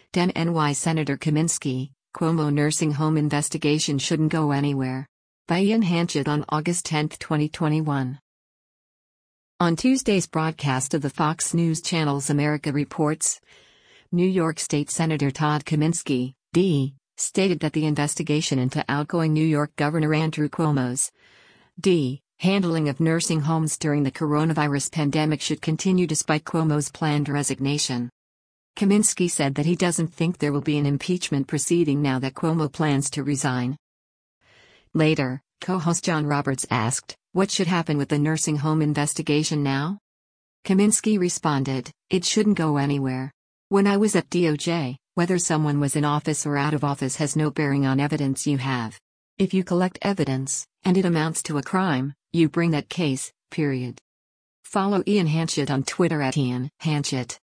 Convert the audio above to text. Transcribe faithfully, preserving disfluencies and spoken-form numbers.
Den N Y Senator Kaminsky, Cuomo nursing home investigation shouldn't go anywhere. By Ian Hanchett on August tenth, twenty twenty-one. On Tuesday's broadcast of the Fox News Channel's America Reports, New York State Senator Todd Kaminsky, D, stated that the investigation into outgoing New York Governor Andrew Cuomo's D. handling of nursing homes during the coronavirus pandemic should continue despite Cuomo's planned resignation. Kaminsky said that he doesn't think there will be an impeachment proceeding now that Cuomo plans to resign. Later, co-host John Roberts asked, "What should happen with the nursing home investigation now?" Kaminsky responded, "It shouldn't go anywhere. When I was at D O J, whether someone was in office or out of office has no bearing on evidence you have. If you collect evidence, and it amounts to a crime, you bring that case, period." Follow Ian Hanchett on Twitter at Ian Hanchett.